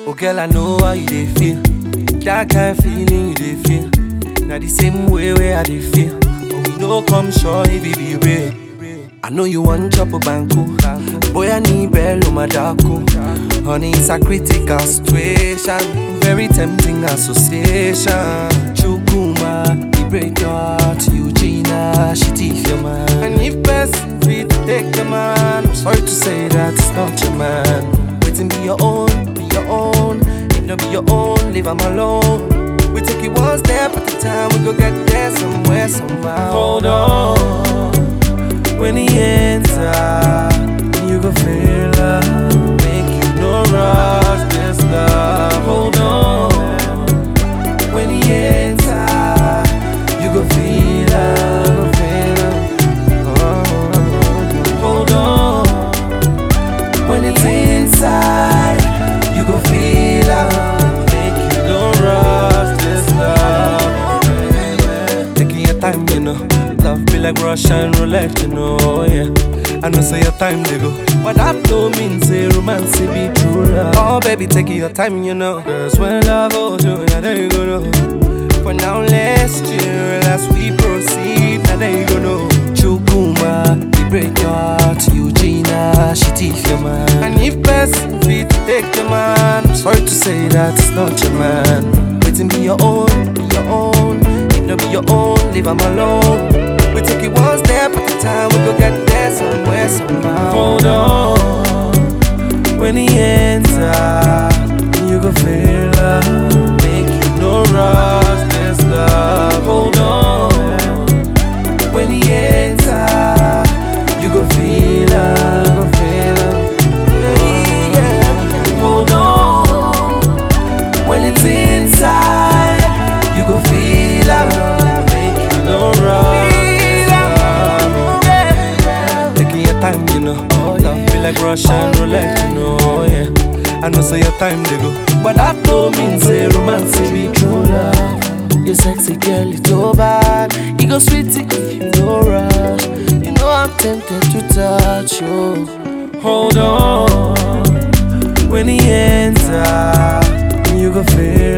Oh girl, I know how you dey feel. That kind of feeling you dey feel. Now the same way where I dey feel. But we no come sure if it be real. I know you want chop a banco. Boy, I need bello madako. Honey, it's a critical situation. Very tempting association. Chukuma, he break your heart. Eugenia, she teeth your man. And if best fit take the man, I'm sorry to say that it's not your man. Waiting be your own, be your own. If not be your own, leave him alone. We take it one step at a time. We go get there somewhere, somehow. Hold on. When he enter, you go feel love. Make you no rush this love. Hold on. When he enter, you go feel love. Hold on. When it's inside, you go feel love. Make you no rush this love. Taking your time, you know. Love be like Russian roulette, you know, yeah. I know say your time they go, but that don't mean say romance be true love. Oh baby, take your time, you know. Cause when love holds you, now there you go, no. For now let's chill as we proceed, now there you go, no. Chukuma, he break your heart. Eugenia, she teeth your man. And if best fit take the man, I'm sorry to say that it's not your man. Waiting be your own, be your own. If not be your own, leave him alone. We take it one step at a time, we go get there somewhere, somehow. Hold on. When he enter, you go feel love. Make you no rush this love. Hold on. When he enter, you go feel love, yeah. Hold on. When it's inside, you go feel love. Make you no rush. Time, you know, love feel like Russian roulette, you know, yeah. I know say your time they go, but that don't mean say romance be true love. You sexy girl, it's so bad. You go sweet if you no rush. You know I'm tempted to touch you. Hold on. When he enter, you go feel